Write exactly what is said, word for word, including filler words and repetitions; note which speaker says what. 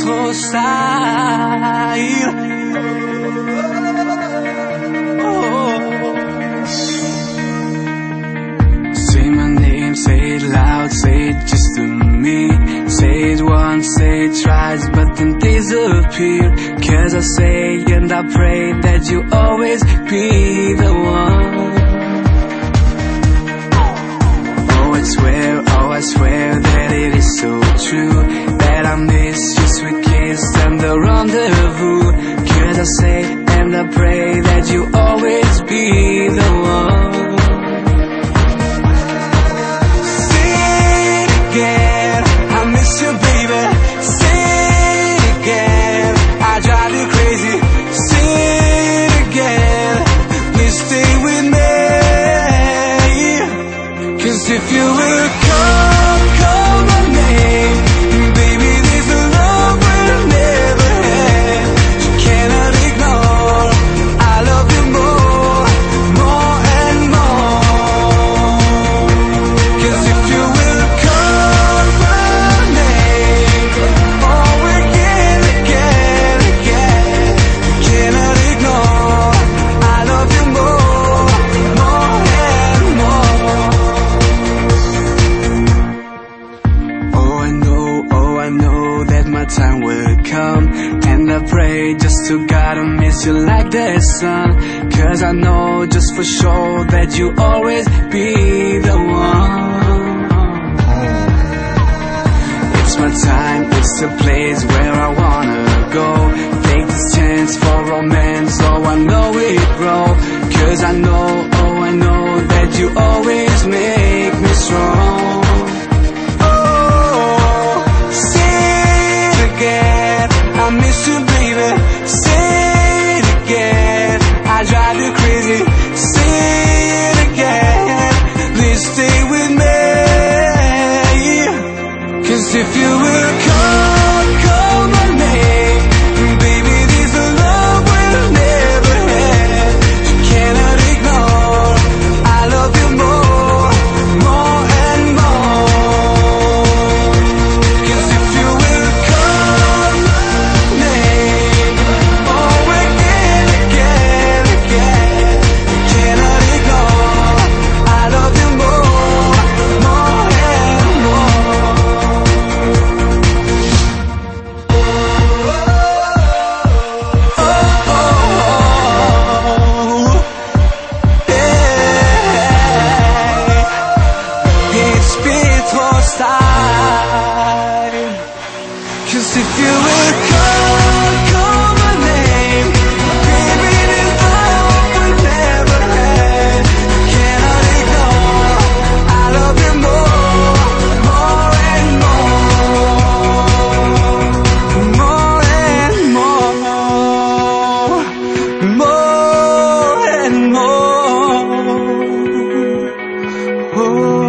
Speaker 1: trop style. Oh. Say my name, say it loud, say it just to me. Say it once, say it twice, but then disappear. Cause I say and I pray that you always be the one. Oh, I swear, oh, I swear that it is so true, that I miss your sweet kiss and the rendezvous. Cause I say and I pray that you always be the one. Say it again, I miss you, baby. Say it again, I drive you crazy. Say it again, please stay with me. Cause if you will call, call my name, baby, this love will never end. You cannot ignore, I love you more, more and more. Cause if you will call my name, oh, again, again, again, you cannot ignore, I love you more, more and more. Oh, I know, oh, I know that my time will come, and I pray just to God I miss you like the sun. Cause I know just for sure that you always be the one. It's my time, it's the place where I wanna go. Take this chance for romance, oh I know it, bro. Cause I know, oh I know that you always make me strong. I miss you, baby. Say it again, I drive you crazy. Say it again, please stay with me. Cause if you will call, call my name, baby, this love will never end. You cannot ignore, I love you more, more and more. Cause if you will call my name, oh, again, again, again, you cannot ignore, I love you more, more and more. Oh, oh, oh, yeah. It's Beatles style. Cause if you will call, call my name, baby, this love will never end. You cannot ignore, I love you more, more and more, more and more, more and more. Oh.